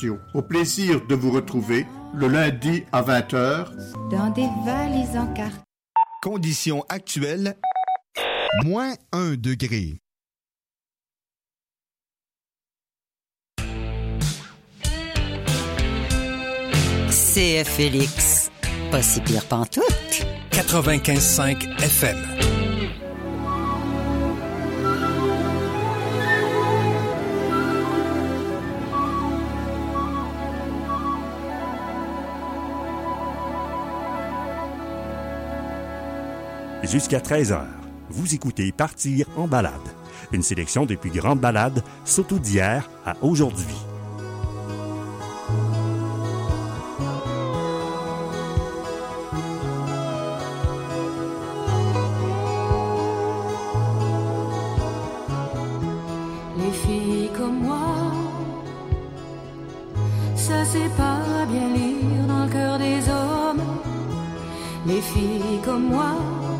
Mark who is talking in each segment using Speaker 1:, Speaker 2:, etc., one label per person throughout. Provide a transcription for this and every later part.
Speaker 1: commerciaux. Au plaisir de vous retrouver le lundi à 20h
Speaker 2: dans des valises en carton.
Speaker 3: Conditions actuelles, moins 1 degré.
Speaker 4: CFLX, pas si pire pantoute.
Speaker 5: 95.5 FM.
Speaker 6: Jusqu'à 13h, vous écoutez Partir en balade. Une sélection des plus grandes balades, surtout d'hier à aujourd'hui.
Speaker 7: Les filles comme moi, ça c'est pas bien lire dans le cœur des hommes. Les filles comme moi,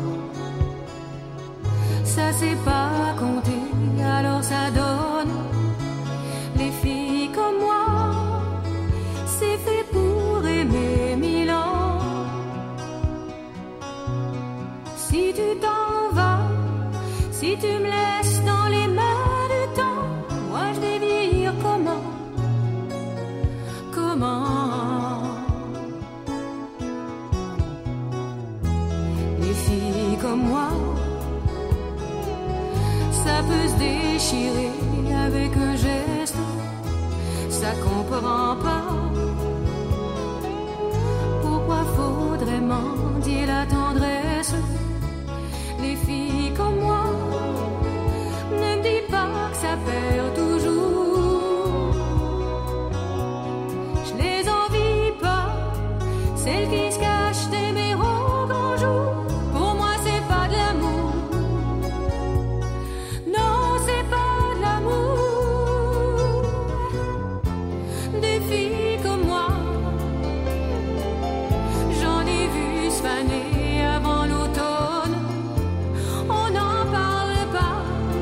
Speaker 7: ça c'est pas compter, alors ça donne. Les filles comme moi, c'est fait pour aimer 1000 ans. Si tu t'en vas, si tu me laisses dans les mains du temps, moi je vais vieillir comment? Les filles comme moi, ça peut se déchirer avec un geste, ça comprend pas. Pourquoi faudrait mendier la tendresse? Les filles comme moi, ne me dis pas que ça perd toujours. Je les envie pas, celles qui se cachent d'aimer au grand jour. Pour moi c'est pas de l'amour. Des filles comme moi, j'en ai vu se faner avant l'automne. On n'en parle pas,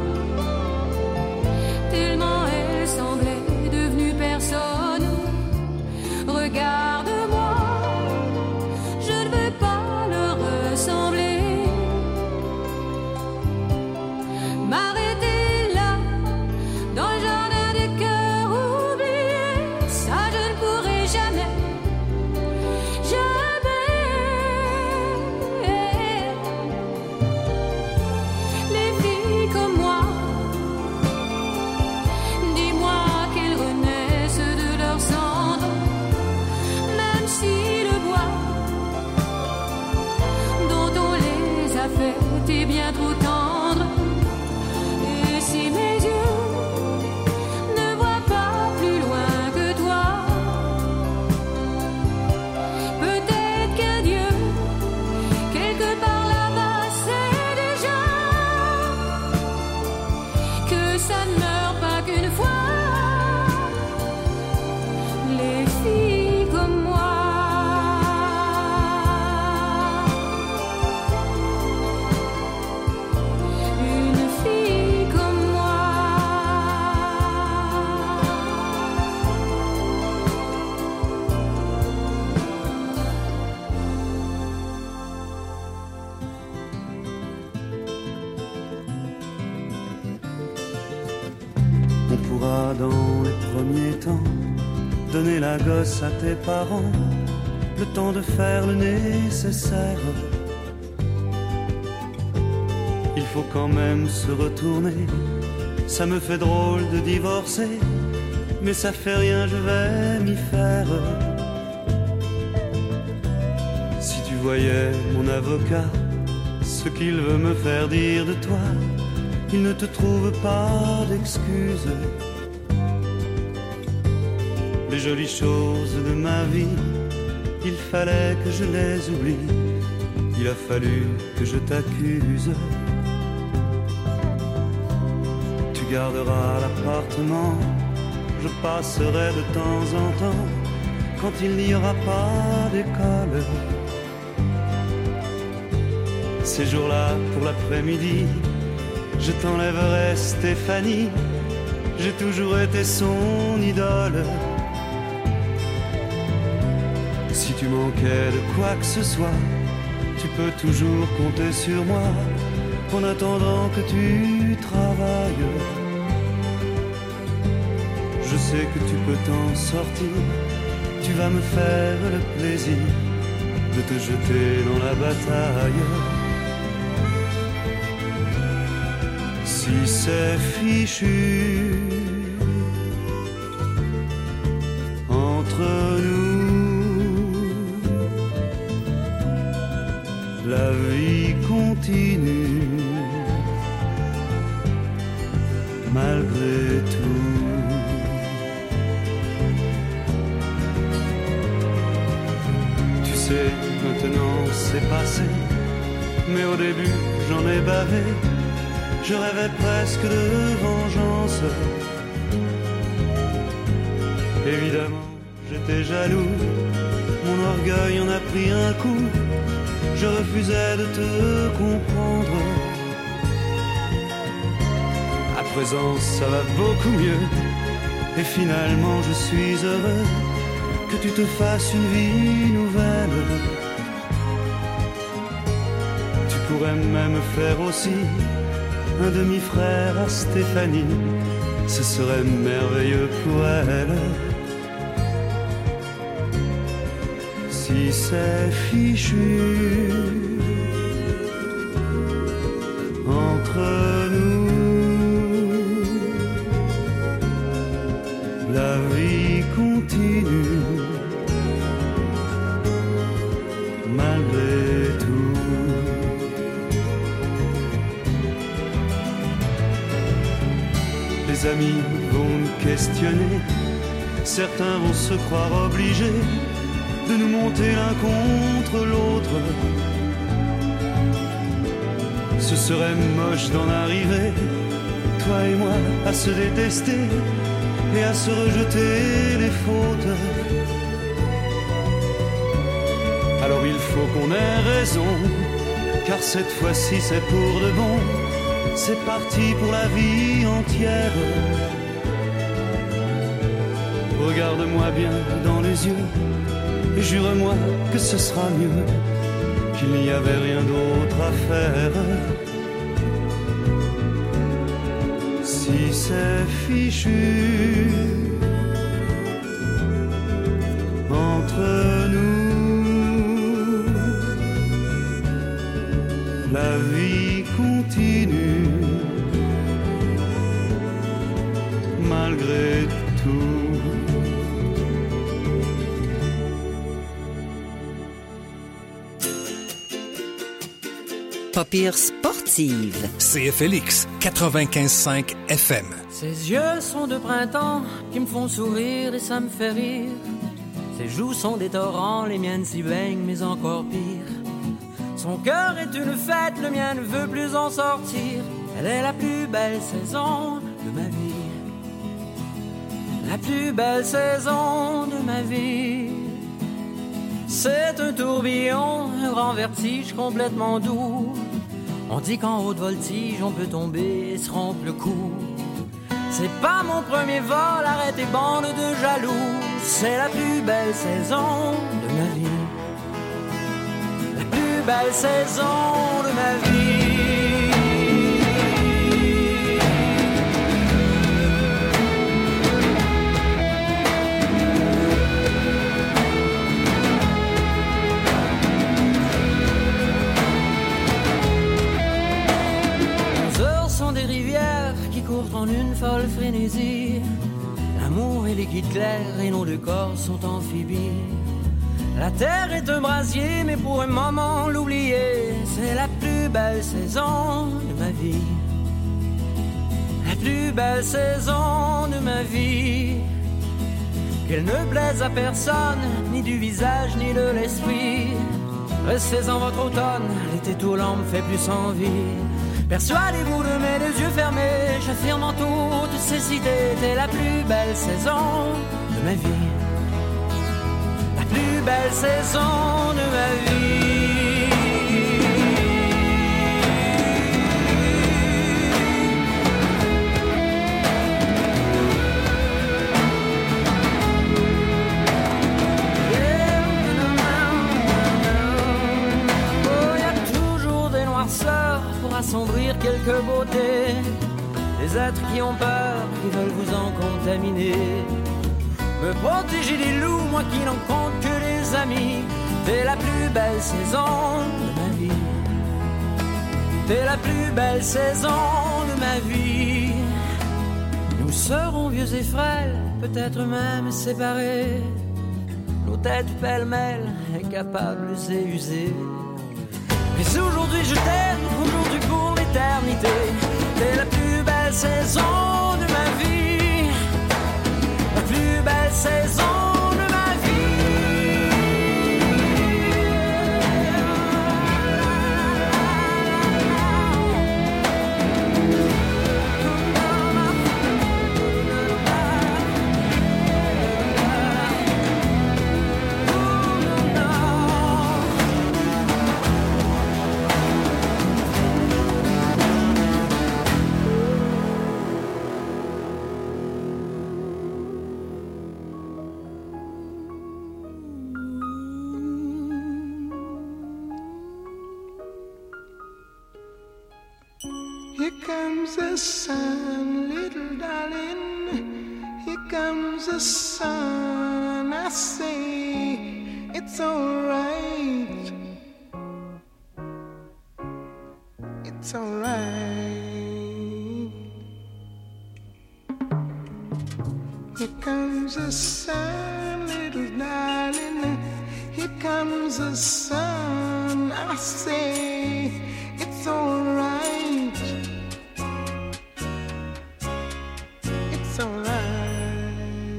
Speaker 7: tellement elles semblaient devenues personne. Regarde-moi, je ne veux pas leur ressembler. M'arrêter là, dans le jardin des cœurs oubliés, ça je ne pourrai jamais, jamais. Les filles comme moi, dis-moi qu'elles renaissent de leurs cendres, même si le bois dont on les a faites est bien trop tendre. Et si mes yeux ne voient pas plus loin que toi, peut-être qu'un Dieu, quelque part là-bas, sait déjà que ça ne meurt pas qu'une fois. Les filles comme moi. Une fille comme moi.
Speaker 8: On pourra dans les premiers temps donner la gosse à tes parents, le temps de faire le nécessaire. Il faut quand même se retourner, ça me fait drôle de divorcer, mais ça fait rien, je vais m'y faire. Si tu voyais mon avocat, ce qu'il veut me faire dire de toi, il ne te trouve pas d'excuses. Les jolies choses de ma vie, il fallait que je les oublie, il a fallu que je t'accuse. Tu garderas l'appartement, je passerai de temps en temps, quand il n'y aura pas d'école. Ces jours-là, pour l'après-midi, je t'enlèverai Stéphanie, j'ai toujours été son idole. Si tu manquais de quoi que ce soit, tu peux toujours compter sur moi, en attendant que tu travailles. Je sais que tu peux t'en sortir, tu vas me faire le plaisir de te jeter dans la bataille. Si c'est fichu entre nous, la vie continue malgré tout. Tu sais, maintenant c'est passé, mais au début j'en ai bavé. Je rêvais presque de vengeance. Évidemment, j'étais jaloux, mon orgueil en a pris un coup. Je refusais de te comprendre. À présent, ça va beaucoup mieux, et finalement, je suis heureux que tu te fasses une vie nouvelle. Tu pourrais même faire aussi un demi-frère à Stéphanie, ce serait merveilleux pour elle. Si c'est fichu entre nous, la vie continue malgré tout. Les amis vont nous questionner, certains vont se croire obligés de nous monter l'un contre l'autre. Ce serait moche d'en arriver, toi et moi, à se détester et à se rejeter les fautes. Alors il faut qu'on ait raison, car cette fois-ci c'est pour de bon. C'est parti pour la vie entière. Regarde-moi bien dans les yeux et jure-moi que ce sera mieux, qu'il n'y avait rien d'autre à faire. Si c'est fichu entre nous, la vie continue malgré tout.
Speaker 4: Pas pire sportive.
Speaker 5: CFLX 95.5 FM.
Speaker 9: Ses yeux sont de printemps qui me font sourire et ça me fait rire. Ses joues sont des torrents, les miennes s'y baignent, mais encore pire. Son cœur est une fête, le mien ne veut plus en sortir. Elle est la plus belle saison de ma vie. La plus belle saison de ma vie. C'est un tourbillon, un grand vertige complètement doux. On dit qu'en haute voltige, on peut tomber et se rompre le cou. C'est pas mon premier vol, arrête tes bandes de jaloux. C'est la plus belle saison de ma vie. La plus belle saison de ma vie. Des rivières qui courent en une folle frénésie. L'amour est liquide clair et nos deux corps sont amphibies. La terre est un brasier, mais pour un moment l'oublier. C'est la plus belle saison de ma vie. La plus belle saison de ma vie. Qu'elle ne plaise à personne, ni du visage ni de l'esprit. Restez en votre automne, l'été tout lent me fait plus envie. Persuadez-vous de mes deux yeux fermés, j'affirme en toute cécité, t'es la plus belle saison de ma vie. La plus belle saison de ma vie. Yeah, quelque beauté. Des êtres qui ont peur, qui veulent vous en contaminer. Me protéger des loups, moi qui n'en compte que les amis. T'es la plus belle saison de ma vie. T'es la plus belle saison de ma vie. Nous serons vieux et frêles, peut-être même séparés. Nos têtes pêle-mêle, incapables et usées. Mais aujourd'hui je t'aime, aujourd'hui pour l'éternité. T'es la plus belle saison de ma vie. La plus belle saison de ma vie.
Speaker 10: Here comes the sun, little darling. Here comes the sun. I say it's alright. It's alright. Here comes the sun, little darling. Here comes the sun. I say it's alright. It's alright.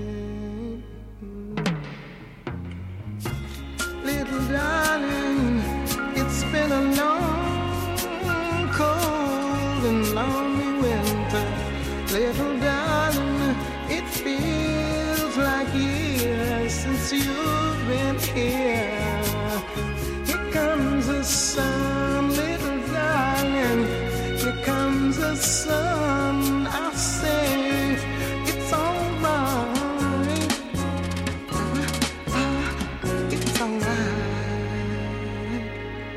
Speaker 10: Little darling, it's been a long, cold and lonely winter. Little darling, it feels like years since you've been here. Here comes the sun, little darling. Here comes the sun. I say it's alright. It's alright.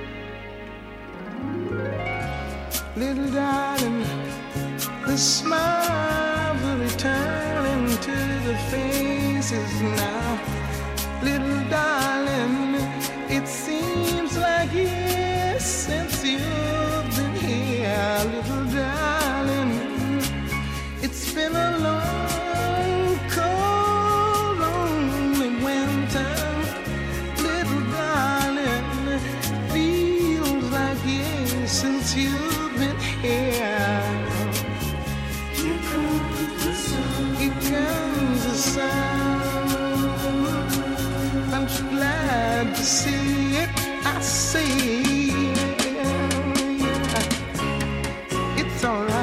Speaker 10: Little darling, the smiles are returning to the faces now. Little darling, it seems like years since you've been here. Little darling, it's been a long, cold, lonely winter. Little darling, feels like years since you've been here. Here comes the sun. Here comes the sun. I'm so glad to see it. I see it. It's alright.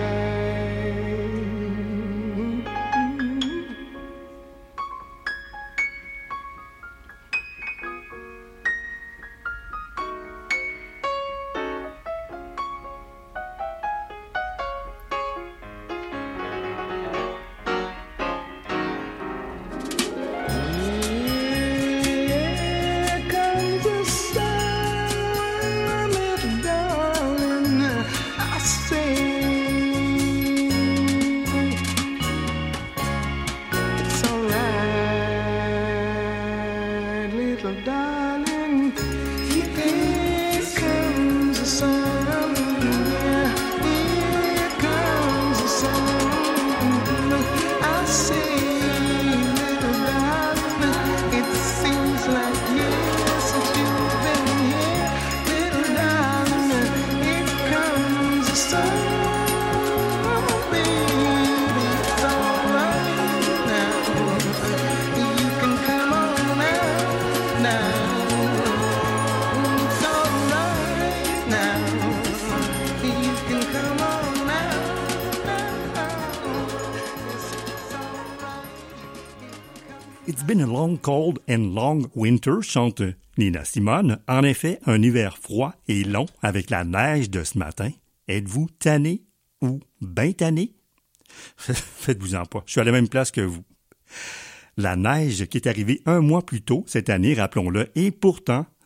Speaker 6: It's been a long, cold and long winter, chante Nina Simone. En effet, un hiver froid et long avec la neige de ce matin. Êtes-vous tanné ou bien tanné? Faites-vous-en pas, je suis à la même place que vous. La neige qui est arrivée un mois plus tôt cette année, rappelons-le, et pourtant,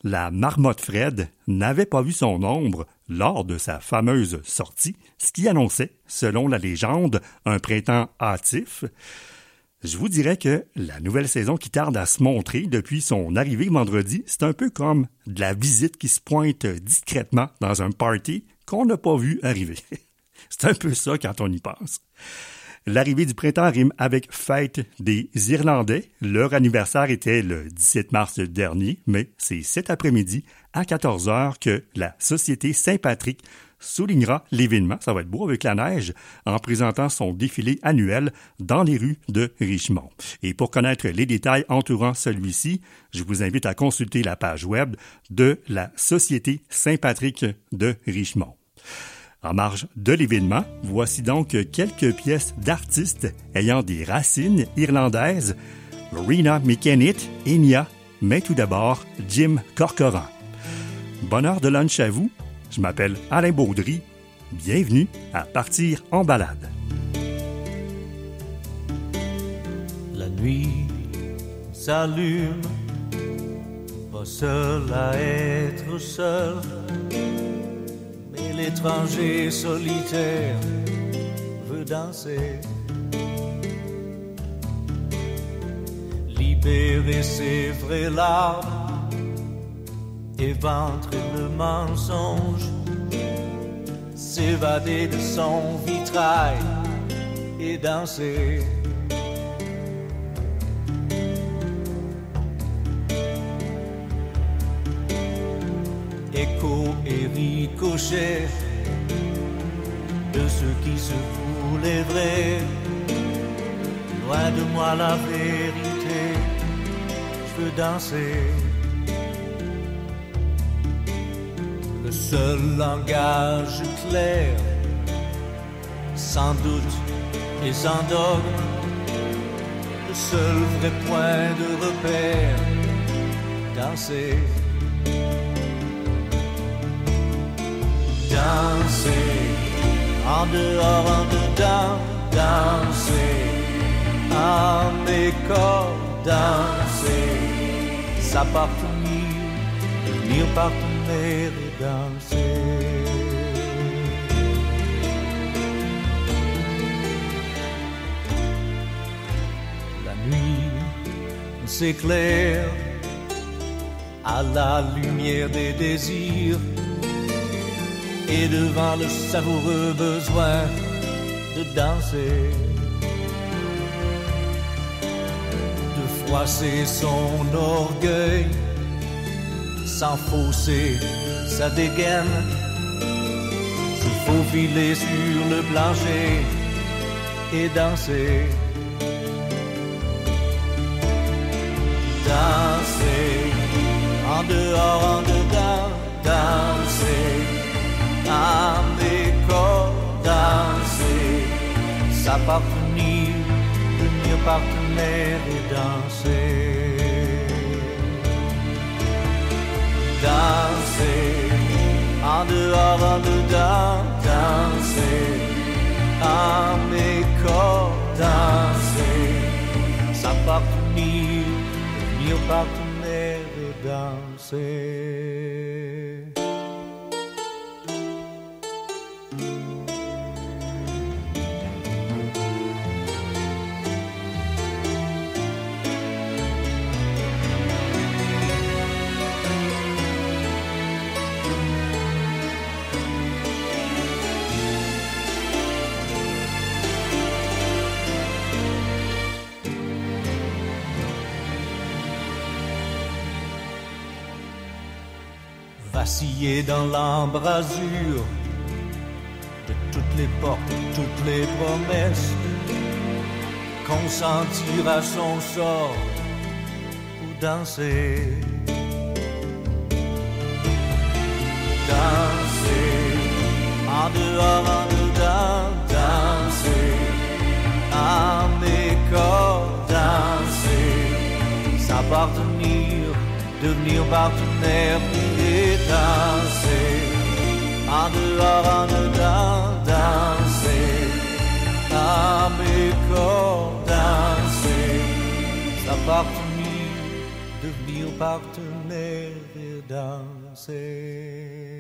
Speaker 6: la marmotte Fred n'avait pas vu son ombre lors de sa fameuse sortie, ce qui annonçait, selon la légende, un printemps hâtif. Je vous dirais que la nouvelle saison qui tarde à se montrer depuis son arrivée vendredi, c'est un peu comme de la visite qui se pointe discrètement dans un party qu'on n'a pas vu arriver. C'est un peu ça quand on y pense. L'arrivée du printemps rime avec fête des Irlandais. Leur anniversaire était le 17 mars dernier, mais c'est cet après-midi à 14h que la Société Saint-Patrick soulignera l'événement, ça va être beau avec la neige, en présentant son défilé annuel dans les rues de Richmond. Et pour connaître les détails entourant celui-ci, je vous invite à consulter la page web de la Société Saint-Patrick de Richmond. En marge de l'événement, voici donc quelques pièces d'artistes ayant des racines irlandaises, Rena McKennitt, Enya, mais tout d'abord Jim Corcoran. Bonne heure de lunch à vous. Je m'appelle Alain Baudry. Bienvenue à Partir en balade.
Speaker 11: La nuit s'allume, pas seul à être seul, mais l'étranger solitaire veut danser, libérer ses vraies larmes, éventrer le mensonge, s'évader de son vitrail et danser. Écho et ricochet de ceux qui se voulaient vrais. Loin de moi la vérité, je veux danser. Le seul langage clair, sans doute et sans dogme, le seul vrai point de repère, danser. Danser, en dehors, en dedans, danser, à mes corps, danser, s'appartenir, devenir partenaire et danser. La nuit s'éclaire à la lumière des désirs, et devant le savoureux besoin de danser, de froisser son orgueil, sans fausser sa dégaine, se faufiler sur le plancher et danser. Danser, en dehors, en dedans, danser, à mes corps, danser, s'appartenir, devenir partenaire et danser. Danser, en dehors, en dedans, danser, à mes corps, danser, s'appartenir, devenir partenaire et danser. Vaciller dans l'embrasure de toutes les portes, toutes les promesses, consentir à son sort ou danser. Danser, en dehors, en dedans, danser, à mes corps, danser, s'appartenir, devenir partenaire et danser, en dehors, en dedans, danser, à mes corps, danser, s'appartenir, devenir partenaire et danser.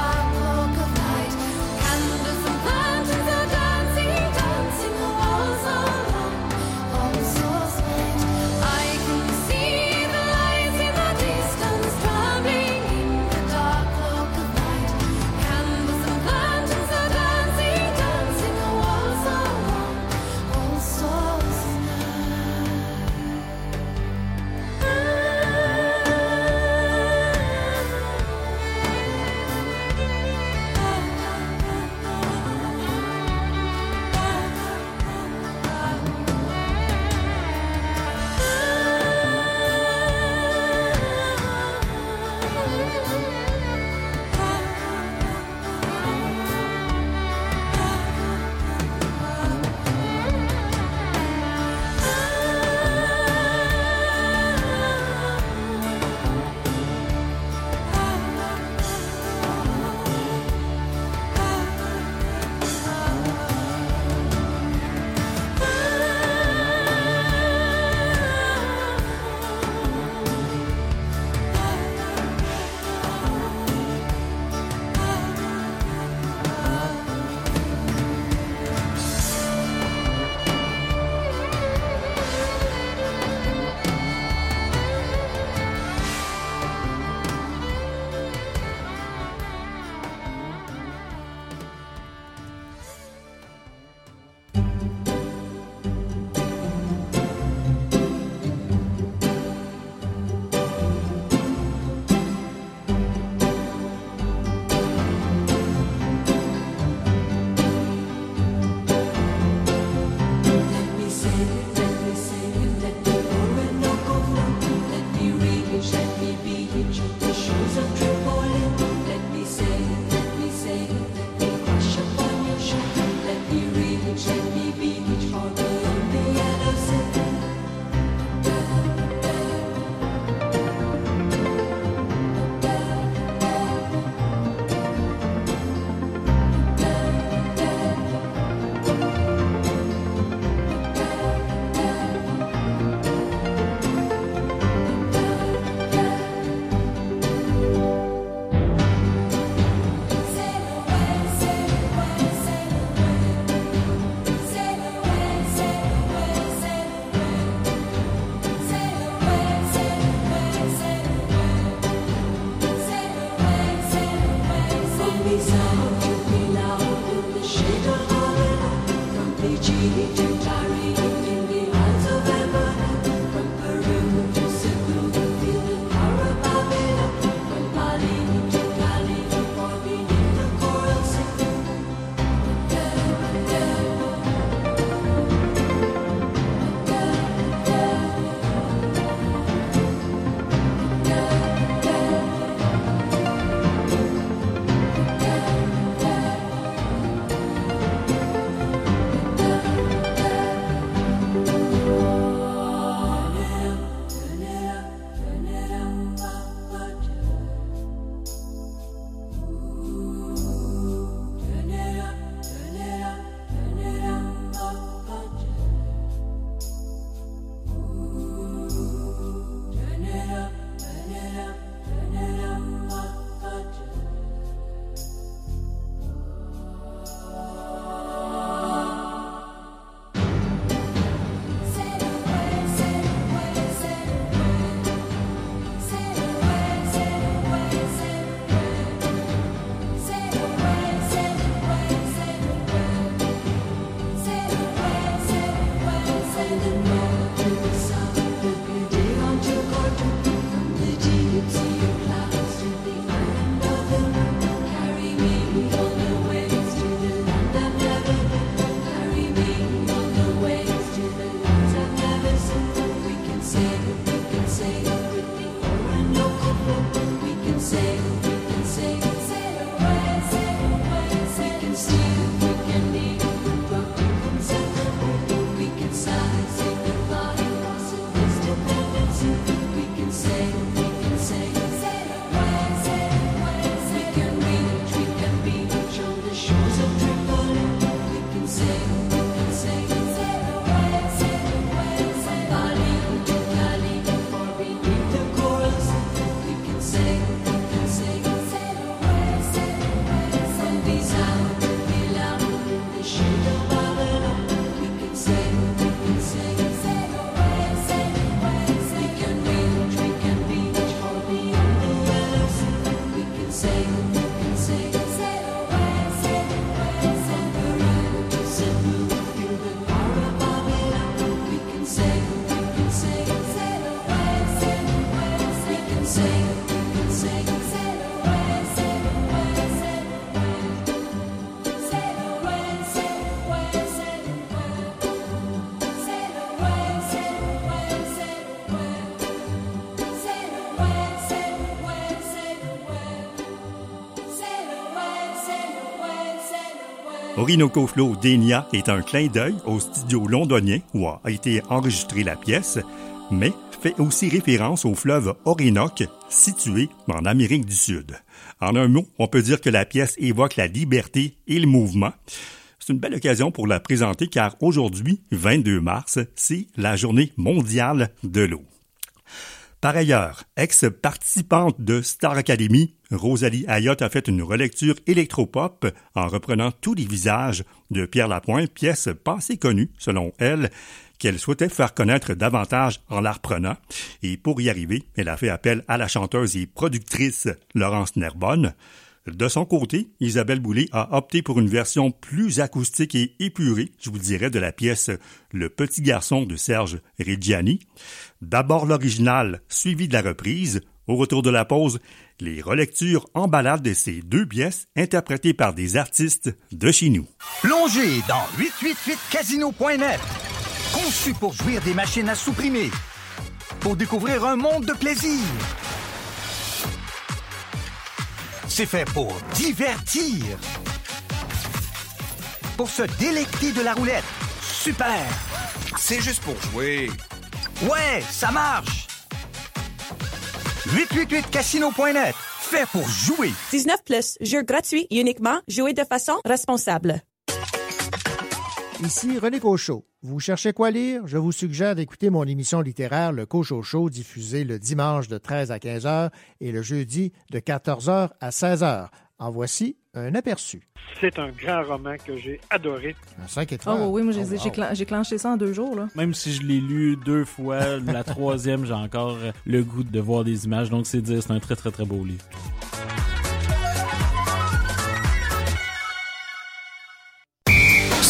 Speaker 7: Candles and lanterns are dancing, dancing the walls
Speaker 6: Orinoco Flow d'Enya est un clin d'œil au studio londonien où a été enregistrée la pièce, mais fait aussi référence au fleuve Orinoque, situé en Amérique du Sud. En un mot, on peut dire que la pièce évoque la liberté et le mouvement. C'est une belle occasion pour la présenter car aujourd'hui, 22 mars, c'est la journée mondiale de l'eau. Par ailleurs, ex-participante de Star Academy, Rosalie Ayotte a fait une relecture électropop en reprenant tous les visages de Pierre Lapointe, pièce pas assez connue, selon elle, qu'elle souhaitait faire connaître davantage en la reprenant. Et pour y arriver, elle a fait appel à la chanteuse et productrice Laurence Nerbonne. De son côté, Isabelle Boulay a opté pour une version plus acoustique et épurée, je vous dirais, de la pièce Le Petit Garçon de Serge Reggiani. D'abord l'original, suivi de la reprise. Au retour de la pause, les relectures en balade de ces deux pièces interprétées par des artistes de chez nous.
Speaker 12: Plongez dans 888casino.net. Conçu pour jouir des machines à supprimer. Pour découvrir un monde de plaisir. C'est fait pour divertir. Pour se délecter de la roulette. Super!
Speaker 13: C'est juste pour jouer.
Speaker 12: Ouais, ça marche! 888casino.net. Fait pour jouer.
Speaker 14: 19+, jeu gratuit, uniquement, jouer de façon responsable.
Speaker 15: Ici René Cochot. Vous cherchez quoi lire? Je vous suggère d'écouter mon émission littéraire Le Cochot Show, diffusée le dimanche de 13 à 15 heures et le jeudi de 14 heures à 16 heures. En voici un aperçu.
Speaker 16: C'est un grand roman que j'ai adoré.
Speaker 15: Un 5 étoiles.
Speaker 17: Oh oui, moi j'ai clenché ça en 2 jours. Là.
Speaker 18: Même si je l'ai lu 2 fois, la 3e, j'ai encore le goût de voir des images. Donc c'est dire, c'est un très très très beau livre.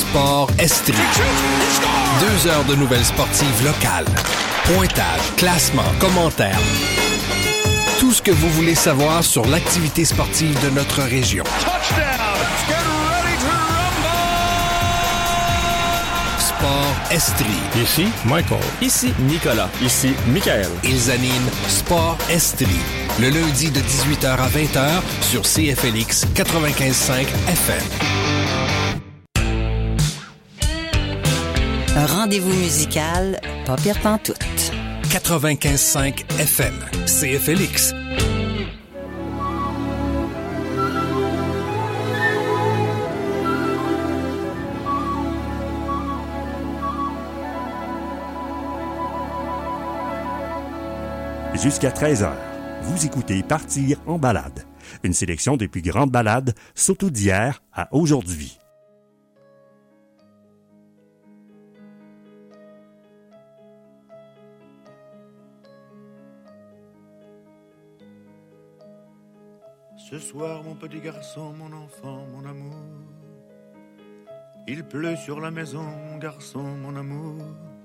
Speaker 5: Sport Estrie. 2 heures de nouvelles sportives locales. Pointage, classement, commentaires. Tout ce que vous voulez savoir sur l'activité sportive de notre région. Sport Estrie.
Speaker 19: Ici, Michael.
Speaker 20: Ici, Nicolas. Ici, Michael.
Speaker 5: Ils animent Sport Estrie, le lundi de 18h à 20h sur CFLX 95.5 FM.
Speaker 4: Un rendez-vous musical, pas pire pantoute.
Speaker 5: 95.5 FM, CFLX.
Speaker 6: Jusqu'à 13h, vous écoutez Partir en balade. Une sélection des plus grandes balades, surtout d'hier à aujourd'hui.
Speaker 21: Ce soir, mon petit garçon, mon enfant, mon amour. Il pleut sur la maison, mon garçon, mon amour.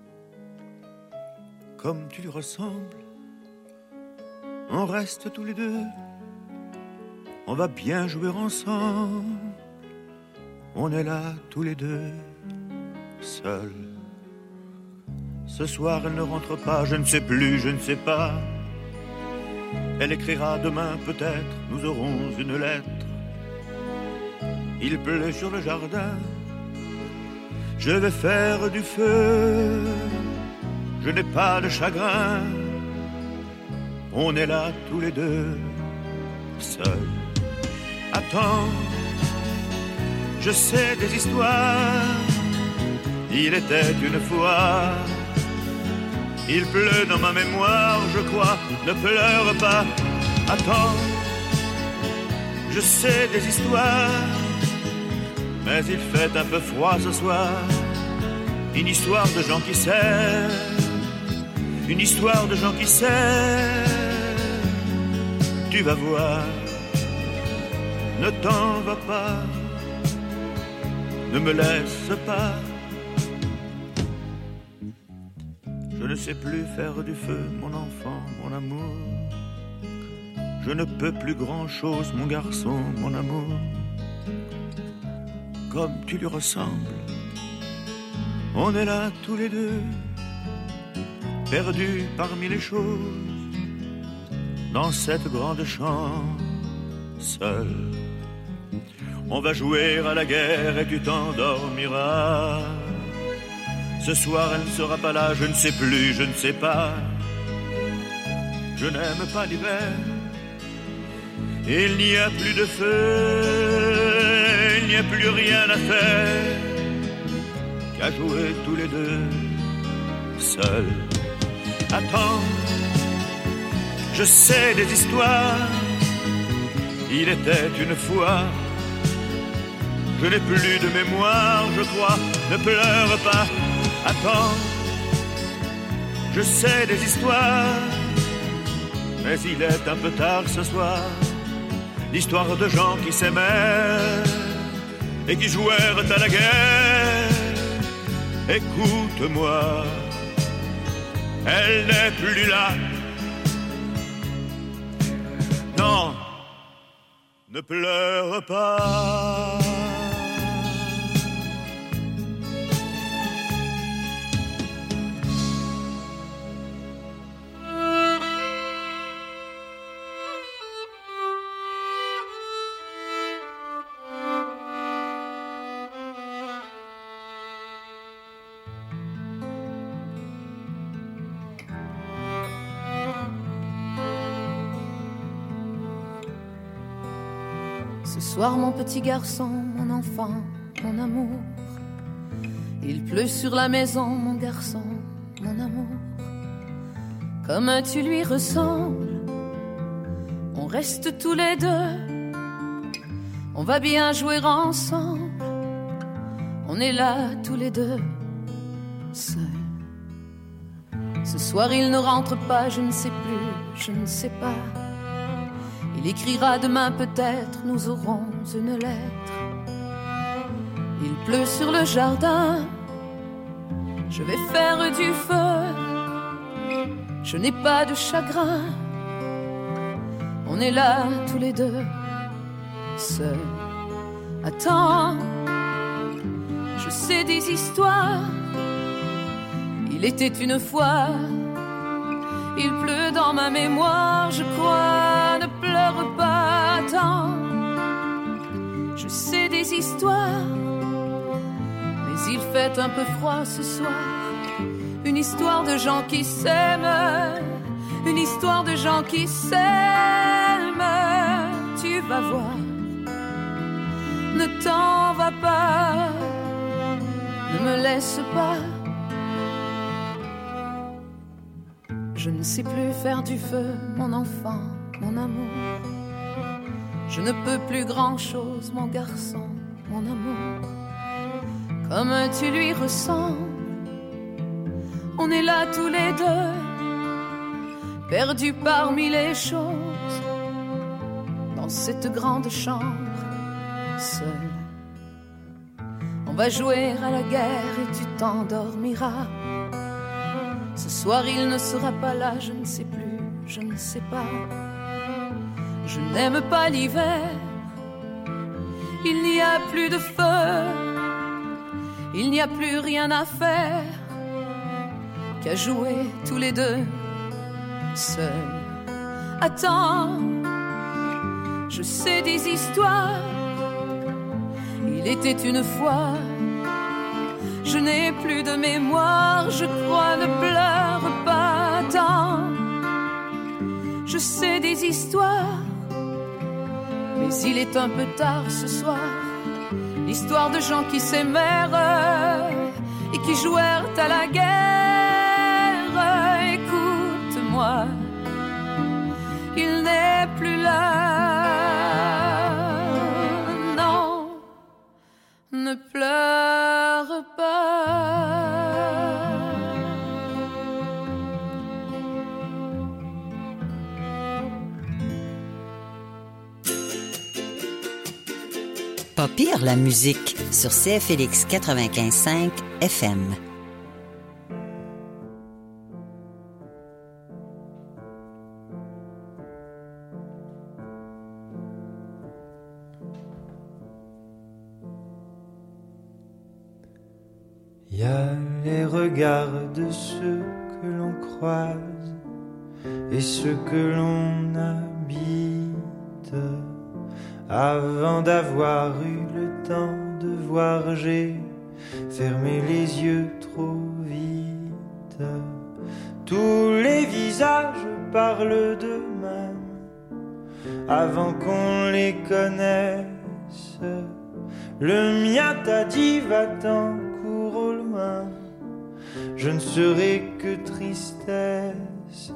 Speaker 21: Comme tu lui ressembles, on reste tous les deux. On va bien jouer ensemble. On est là tous les deux, seuls. Ce soir, elle ne rentre pas, je ne sais plus, je ne sais pas. Elle écrira demain peut-être, nous aurons une lettre. Il pleut sur le jardin, je vais faire du feu. Je n'ai pas de chagrin, on est là tous les deux, seuls. Attends, je sais des histoires. Il était une fois. Il pleut dans ma mémoire, je crois, ne pleure pas. Attends, je sais des histoires, mais il fait un peu froid ce soir. Une histoire de gens qui s'aiment, une histoire de gens qui s'aiment. Tu vas voir, ne t'en va pas, ne me laisse pas. Je ne sais plus faire du feu, mon enfant, mon amour. Je ne peux plus grand-chose, mon garçon, mon amour. Comme tu lui ressembles, on est là tous les deux, perdus parmi les choses, dans cette grande chambre, seul. On va jouer à la guerre et tu t'endormiras. Ce soir, elle ne sera pas là, je ne sais plus, je ne sais pas. Je n'aime pas l'hiver. Il n'y a plus de feu, il n'y a plus rien à faire qu'à jouer tous les deux, seuls. Attends, je sais des histoires. Il était une fois. Je n'ai plus de mémoire, je crois, ne pleure pas. Attends, je sais des histoires, mais il est un peu tard ce soir. L'histoire de gens qui s'aimaient et qui jouèrent à la guerre. Écoute-moi, elle n'est plus là. Non, ne pleure pas.
Speaker 7: Ce soir, mon petit garçon, mon enfant, mon amour. Il pleut sur la maison, mon garçon, mon amour. Comme tu lui ressembles, on reste tous les deux. On va bien jouer ensemble. On est là tous les deux, seuls. Ce soir, il ne rentre pas, je ne sais plus, je ne sais pas. Il écrira demain peut-être, nous aurons une lettre. Il pleut sur le jardin, je vais faire du feu. Je n'ai pas de chagrin, on est là tous les deux, seuls. Attends, je sais des histoires. Il était une fois, il pleut dans ma mémoire, je crois, ne pleure pas tant. Je sais des histoires, mais il fait un peu froid ce soir. Une histoire de gens qui s'aiment, une histoire de gens qui s'aiment. Tu vas voir, ne t'en va pas, ne me laisse pas. Je ne sais plus faire du feu, mon enfant, mon amour. Je ne peux plus grand-chose, mon garçon, mon amour. Comme tu lui ressembles, on est là tous les deux, perdus parmi les choses, dans cette grande chambre, seul. On va jouer à la guerre et tu t'endormiras. Ce soir il ne sera pas là, je ne sais plus, je ne sais pas. Je n'aime pas l'hiver, il n'y a plus de feu, il n'y a plus rien à faire qu'à jouer tous les deux, seuls. Attends, je sais des histoires, il était une fois. Je n'ai plus de mémoire, je crois, ne pleure pas tant. Je sais des histoires, mais il est un peu tard ce soir. L'histoire de gens qui s'aimèrent et qui jouèrent à la guerre. Écoute-moi, il n'est plus là. Non, ne pleure pas.
Speaker 4: Pas pire la musique sur CFLX 95.5 FM.
Speaker 19: Il y a les regards de ceux que l'on croise et ceux que l'on habite. Avant d'avoir eu le temps de voir, j'ai fermé les yeux trop vite. Tous les visages parlent d'eux-mêmes avant qu'on les connaisse. Le mien t'a dit va-t'en, cours au loin, je ne serai que tristesse.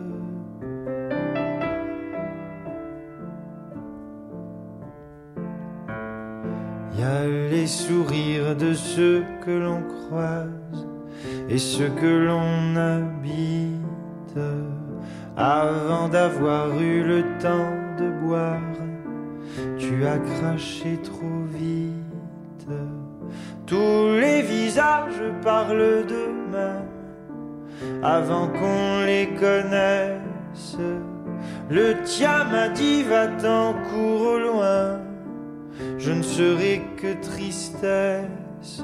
Speaker 19: Il y a les sourires de ceux que l'on croise et ceux que l'on habite. Avant d'avoir eu le temps de boire, tu as craché trop vite. Tous les visages parlent d'eux-mêmes avant qu'on les connaisse. Le tien m'a dit va-t'en, cours au loin, je ne serai que tristesse.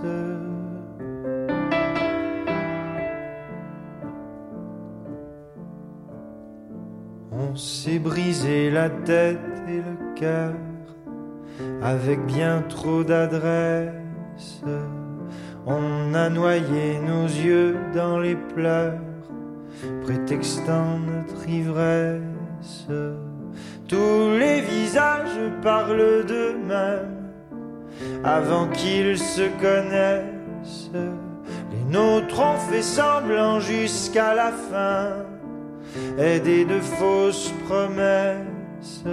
Speaker 19: On s'est brisé la tête et le cœur avec bien trop d'adresse. On a noyé nos yeux dans les pleurs, prétextant notre ivresse. Tous les visages parlent d'eux-mêmes avant qu'ils se connaissent. Les nôtres ont fait semblant jusqu'à la fin, aidés de fausses promesses.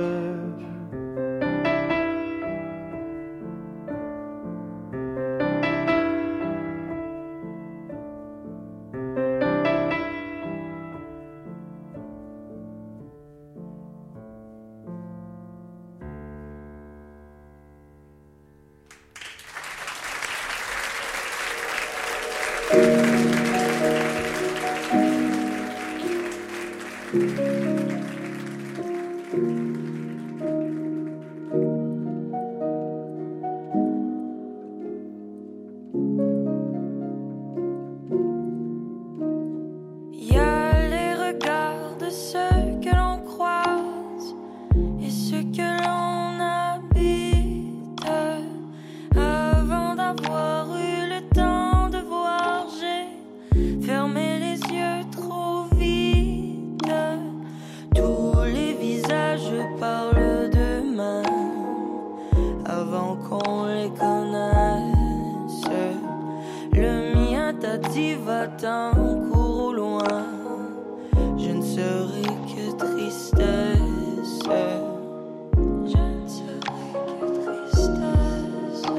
Speaker 7: Il y a les regards de ceux que l'on croise et ceux que l'on habite. Avant d'avoir eu le temps de voir, j'ai fermé les yeux trop vite. Tous les visages parlent d'eux-mêmes avant qu'on les connaisse. Le mien t'a dit va-t'en, cours au loin, je ne serai que tristesse. Je ne serai que tristesse.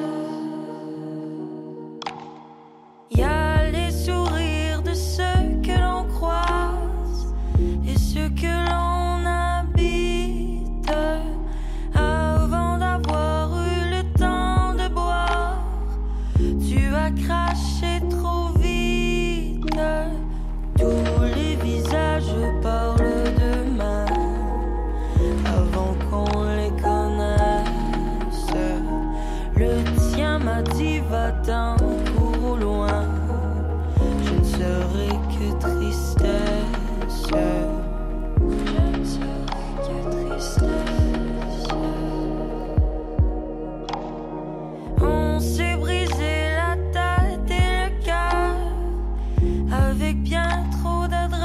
Speaker 7: Il y a les sourires de ceux que l'on croise et ceux que l'on habite. Avant d'avoir eu le temps de boire, tu as craché trop vite. Tous les visages parlent d'eux-mêmes avant qu'on les connaisse. Le tien m'a dit va-t'en, cours au loin, je ne serai que tristesse. Je ne serai que tristesse. On s'est brisé la tête et le cœur avec bien trop d'adresse.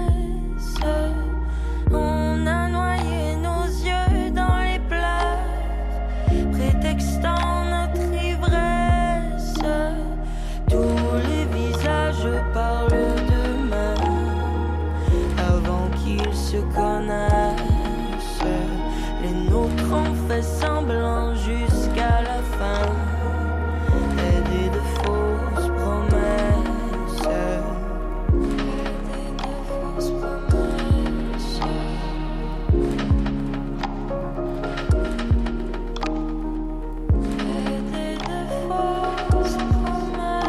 Speaker 7: On a noyé nos yeux dans les pleurs, prétextant notre ivresse. Tous les visages parlent d'eux-mêmes avant qu'ils se connaissent. Les nôtres ont fait semblant jusqu'à la fin, aidés de fausses promesses. Aidés de fausses promesses. Aidés de fausses promesses.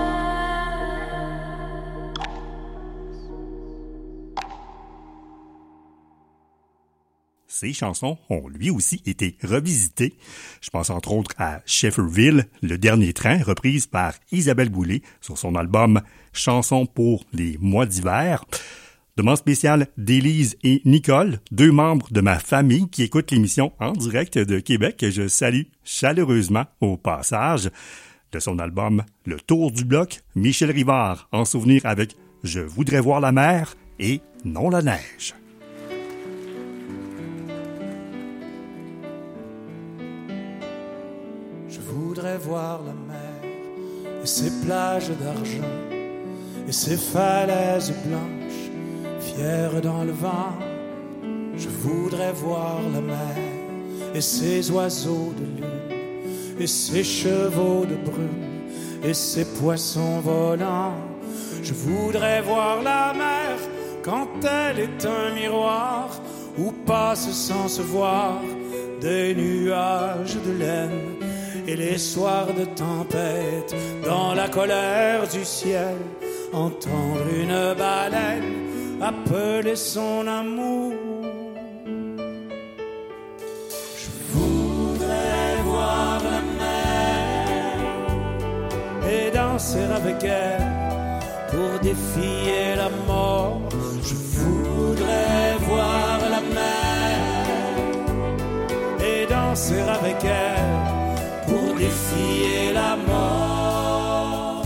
Speaker 6: Ces chansons ont lui aussi été revisitées. Je pense entre autres à Shefferville, Le Dernier Train, reprise par Isabelle Boulay sur son album Chansons pour les mois d'hiver. Demande spéciale d'Élise et Nicole, deux membres de ma famille qui écoutent l'émission en direct de Québec, que je salue chaleureusement au passage. De son album Le Tour du Bloc, Michel Rivard, en souvenir avec Je voudrais voir la mer et Non la neige.
Speaker 11: Je voudrais voir la mer et ses plages d'argent et ses falaises blanches, fières dans le vent. Je voudrais voir la mer et ses oiseaux de lune et ses chevaux de brume et ses poissons volants. Je voudrais voir la mer quand elle est un miroir où passent sans se voir des nuages de laine. Et les soirs de tempête, dans la colère du ciel, entendre une baleine appeler son amour. Je voudrais voir la mer et danser avec elle pour défier la mort. Je voudrais voir la mer et danser avec elle pour défier la mort.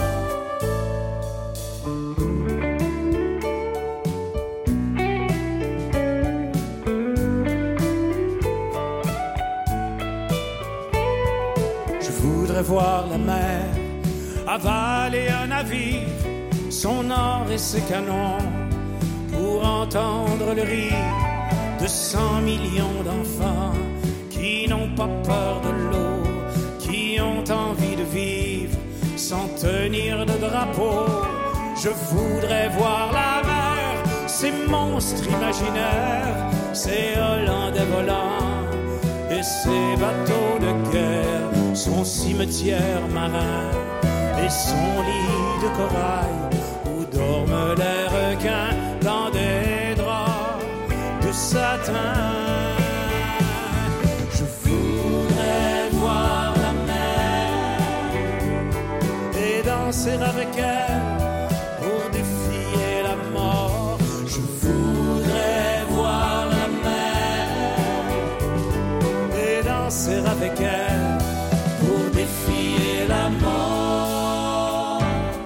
Speaker 11: Je voudrais voir la mer avaler un navire, son or et ses canons, pour entendre le rire de 100 millions d'enfants qui n'ont pas peur de l'eau, qui ont envie de vivre sans tenir de drapeau. Je voudrais voir la mer, ces monstres imaginaires, ces Hollandais volants et ces bateaux de guerre, son cimetière marin et son lit de corail où dorment les requins dans des draps. danser avec elle pour défier la mort. Je voudrais voir la mer et danser avec elle pour défier la mort.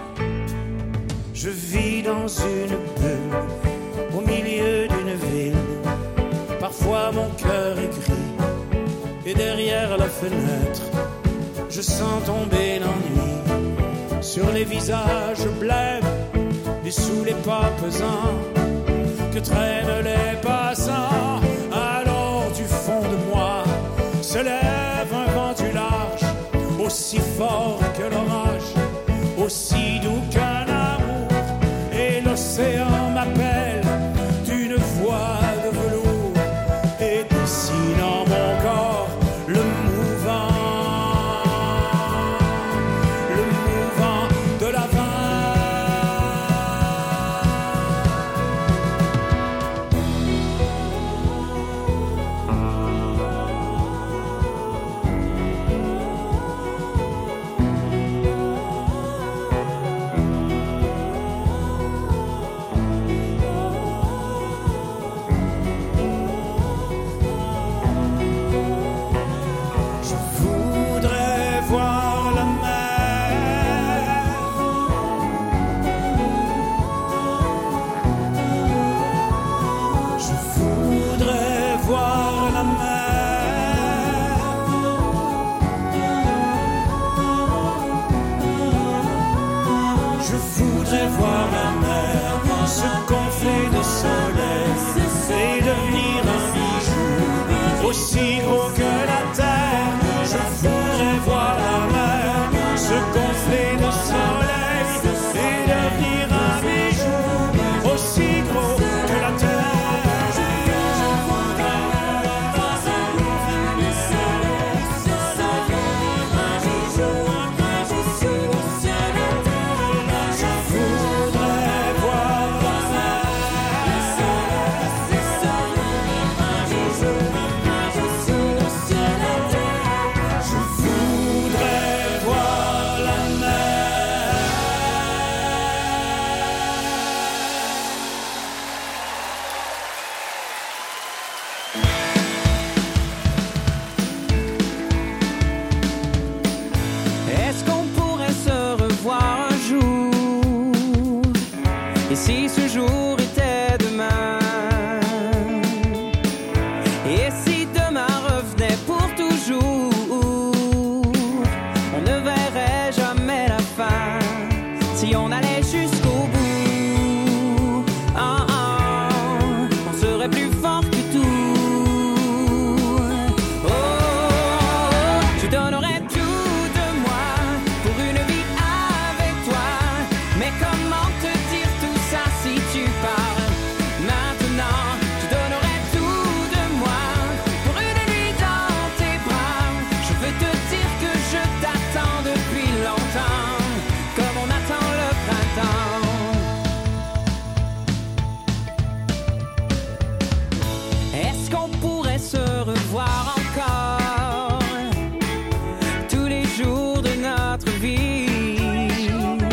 Speaker 11: Je vis dans une bulle au milieu d'une ville. Parfois mon cœur est gris et derrière la fenêtre je sens tomber l'ennui sur les visages blêmes et sous les pas pesants que traînent les passants. Alors du fond de moi se lève un vent du large, aussi fort que l'orage, aussi doux qu'un amour, et l'océan m'appelle d'une voix de velours et dessine en mon corps le mouvant de la vague. Aussi gros que la terre, je voudrais voir la mer se gonfler de soleil et devenir un bijou. Aussi gros que la terre, je voudrais voir la mer se gonfler de soleil et devenir un bijou. Je voudrais voir la mer se gonfler de soleil.
Speaker 9: Si ce jour était demain, et si demain revenait pour toujours, on ne verrait jamais la fin si on allait jusqu'au bout. On serait plus fort que tout. Je donnerais tout de moi pour une vie avec toi, mais comment te dire tout ça si tu pars maintenant? Je donnerai tout de moi pour une nuit dans tes bras. Je veux te dire que je t'attends depuis longtemps, comme on attend le printemps. Est-ce qu'on pourrait se revoir encore tous les jours de notre vie?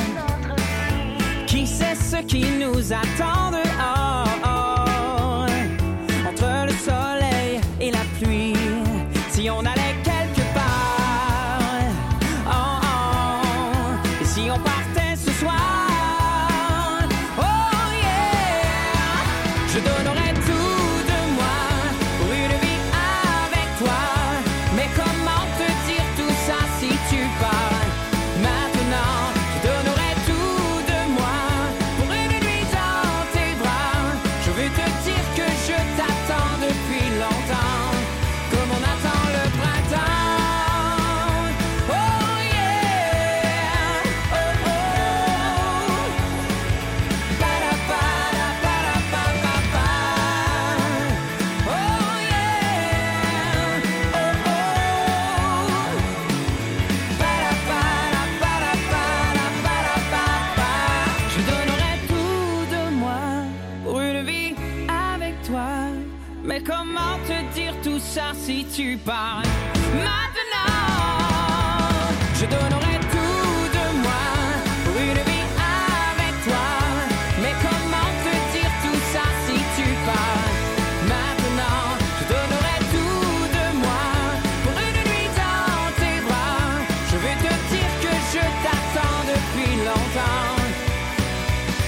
Speaker 9: Qui sait ce qui nous attend dehors, entre le soleil et la pluie, si on allait quelque part, et si on partait ce soir, oh yeah, je donnerais tout de moi pour une vie avec toi, mais comment te dire tout ça si tu pars maintenant? Je donnerais tout de moi pour une nuit dans tes bras. Je veux te dire que je t'attends depuis longtemps, comme on attend le printemps. Oh yeah, oh oh. Ba-da-ba-da-ba-da-ba-ba-ba. Oh yeah, oh oh. Ba-da-ba-da-ba-da-ba-da-ba-ba. Je donnerais tout de moi pour une vie avec toi, mais comment te dire tout ça si tu pars maintenant? Je donnerais tout de moi pour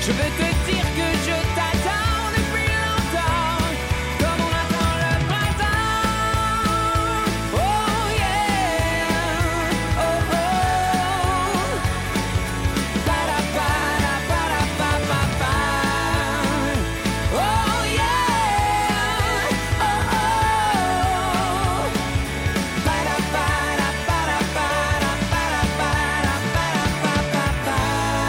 Speaker 9: Je veux te dire que je t'attends depuis longtemps, comme on attend le printemps. Oh yeah, oh oh. Para para para pa pa pa. Oh yeah, oh oh. Para para para para para para para pa pa.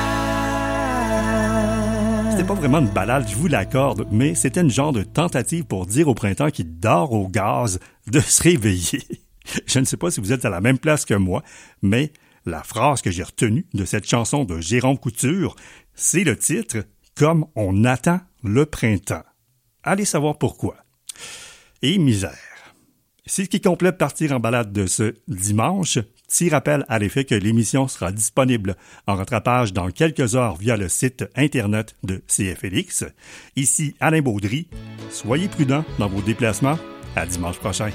Speaker 6: C'était pas vraiment une balade, je vous l'accorde, mais c'était une genre de tentative pour dire au printemps qui dort au gaz de se réveiller. Je ne sais pas si vous êtes à la même place que moi, mais la phrase que j'ai retenue de cette chanson de Jérôme Couture, c'est le titre « Comme on attend le printemps ». Allez savoir pourquoi. Et misère. C'est ce qui complète partir en balade de ce dimanche. Petit rappel à l'effet que l'émission sera disponible en rattrapage dans quelques heures via le site Internet de CFLX. Ici Alain Baudry. Soyez prudents dans vos déplacements. À dimanche prochain.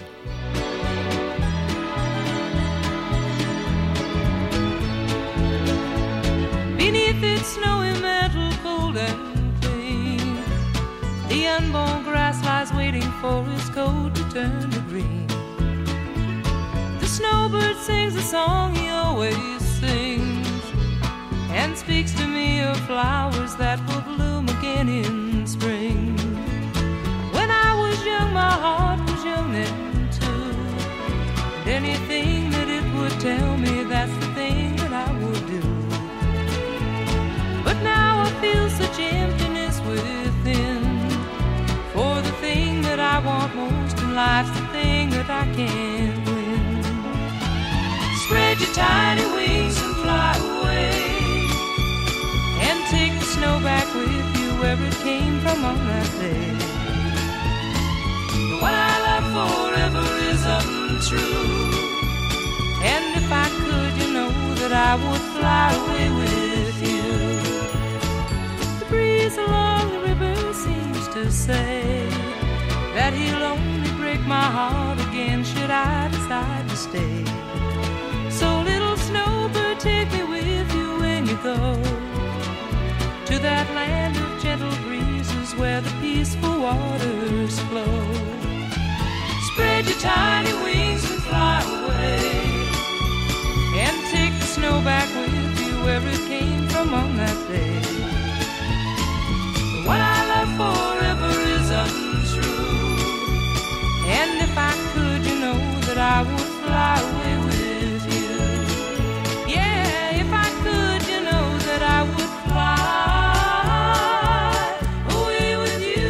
Speaker 9: Beneath its snowy mantle, cold and clean, the unborn grass lies waiting for its coat to turn to green. The snowbird sings a song he always sings, and speaks to me of flowers that will bloom again in spring. When I was young, my heart was young then too, and anything that it would tell me, that's the thing that I would do. But now I feel such emptiness within, for the thing that I want most in life's the thing that I can't win. Spread your tiny wings and fly away, and take the snow back with you where it came from on that day. The one I love forever is untrue, and if I could, you know that I would fly away with you. The breeze along the river seems to say that he'll only break my heart again should I decide to stay. So little snowbird, take me with you when you go to that land of gentle breezes where the peaceful waters flow. Spread your tiny wings and fly away, and take the snow back with you where it came from on that day. The one I love forever is untrue, and if I could, you know that I would fly away with you. Yeah, if I could, you know that I would fly away with you.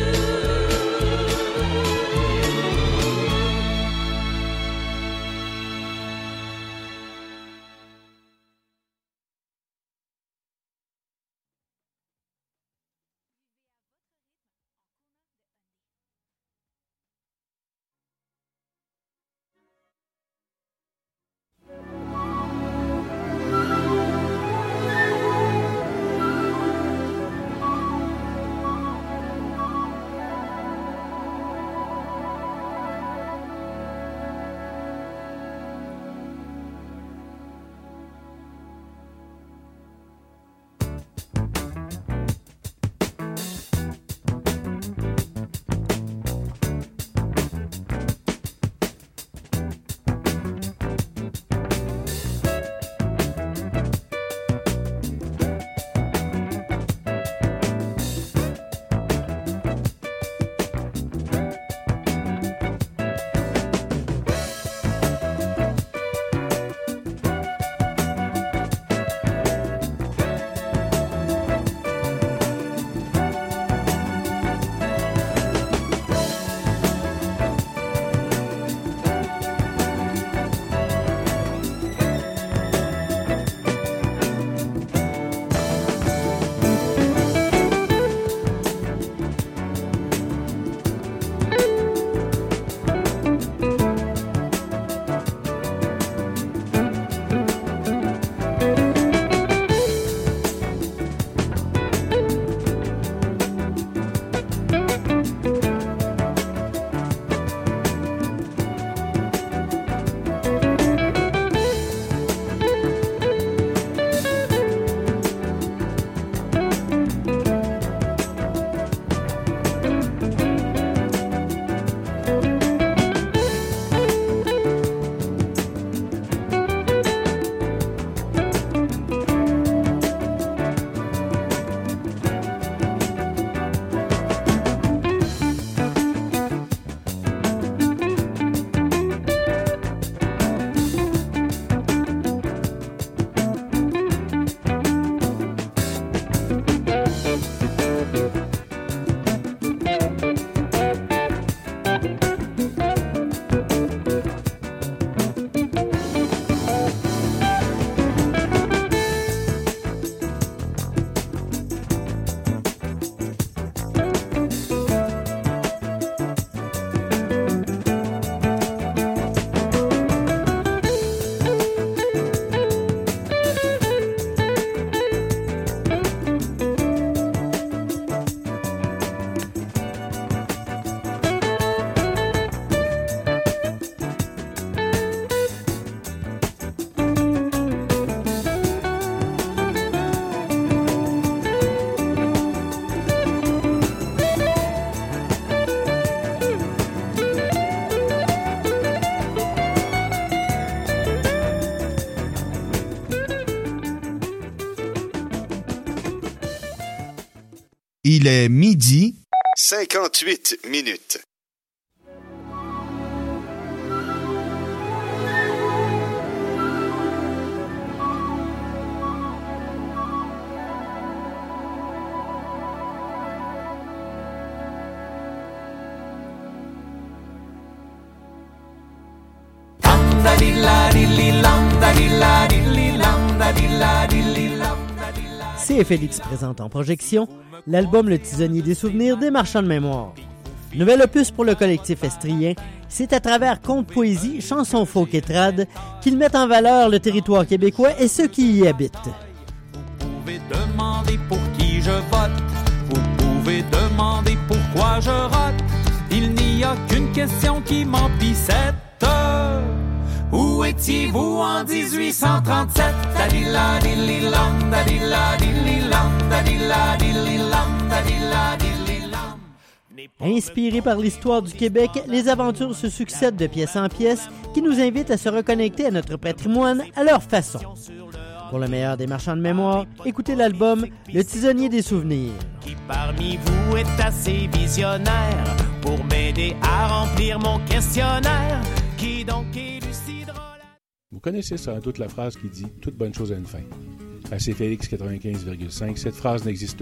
Speaker 3: Il est midi 58 minutes.
Speaker 1: CFLX présente en projection l'album Le Tisonnier des souvenirs des marchands de mémoire. Nouvel opus pour le collectif estrien, c'est à travers contes, poésie, chansons folk et trad qu'ils mettent en valeur le territoire québécois et ceux qui y habitent.
Speaker 22: Vous pouvez demander pour qui je vote, vous pouvez demander pourquoi je rote. Il n'y a qu'une question qui m'empissette. Où étiez-vous en 1837? Dadila dililam, dadila dililam, dadila dililam, dadila dililam.
Speaker 1: Inspirés par l'histoire du Québec, les aventures se succèdent de pièce en pièce qui nous invitent à se reconnecter à notre patrimoine à leur façon. Pour le meilleur des marchands de mémoire, écoutez l'album Le Tisonnier des souvenirs.
Speaker 22: Qui parmi vous est assez visionnaire pour m'aider à remplir mon questionnaire? Qui donc élucidera la...
Speaker 23: Vous connaissez ça, toute la phrase qui dit « Toute bonne chose a une fin ». À CFLX 95,5, cette phrase n'existe